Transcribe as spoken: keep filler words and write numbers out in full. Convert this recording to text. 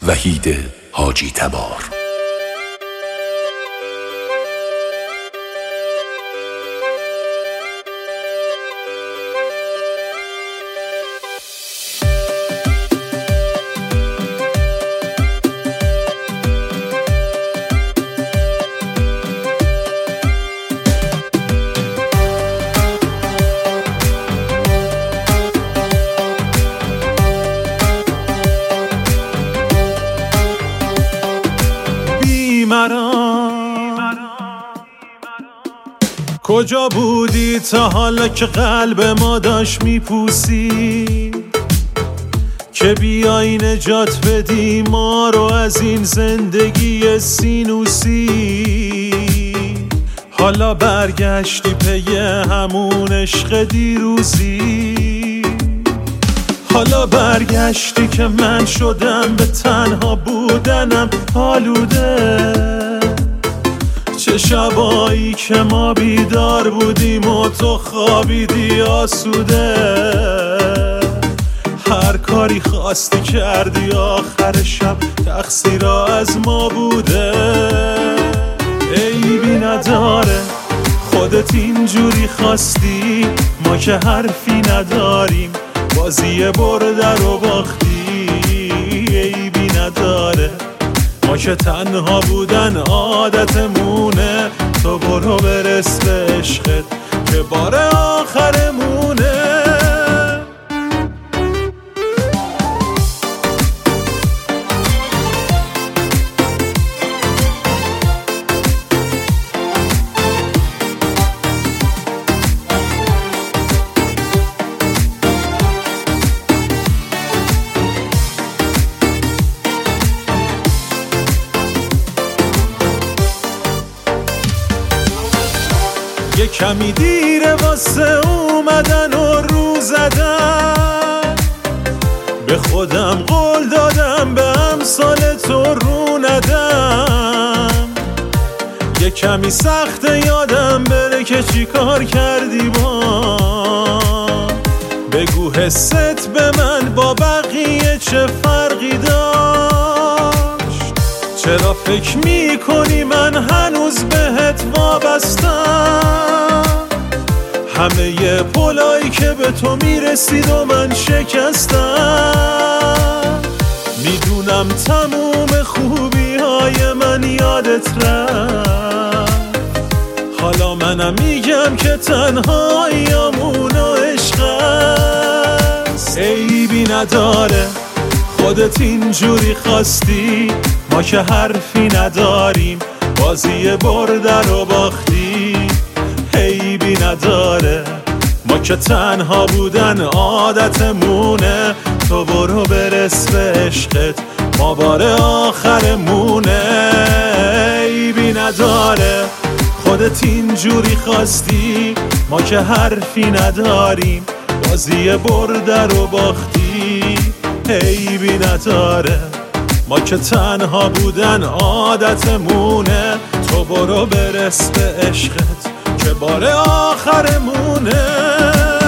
وحید حاجی تبار. کجا بودی تا حالا که قلب ما داشت میپوسی، که بیایی نجات بدی ما رو از این زندگی سینوسی؟ حالا برگشتی پی همون عشق دیروزی، حالا برگشتی که من شدم به تنها بودنم آلوده. چه شبایی که ما بیدار بودیم و تو خوابیدی آسوده، هر کاری خواستی کردی آخر شب تقصیر از ما بوده. عیبی نداره خودت اینجوری خواستی، ما که حرفی نداریم بازی برده رو باختی. عیبی نداره ما که تنها بودن عادتمونه، تو برو برس به عشقت که بار آخرمونه. یه کمی دیره واسه اومدن و رو زدن، به خودم قول دادم به امثال تو رو ندم. یه کمی سخت یادم بره که چی کار کردی با، بگو حست به من با بقیه چه فرقی داشت. چرا فکر میکنی من هنوز بهت وابستم؟ همه ی پلایی که به تو میرسید و من شکستم. میدونم تموم خوبی های من یادت رفت، حالا منم میگم که تنهاییامون و عشق است. عیبی نداره خودت اینجوری خواستی، ما که حرفی نداریم بازی برده رو باختی. عیبی نداره ما که تنها بودن عادتمونه، تو برو برس به عشقت ما بار آخرمونه. عیبی نداره خودت اینجوری خواستی، ما که حرفی نداریم بازی برده رو باختی. عیبی نداره ما که تنها بودن عادتمونه، تو برو برس به عشقت که بار آخرمونه.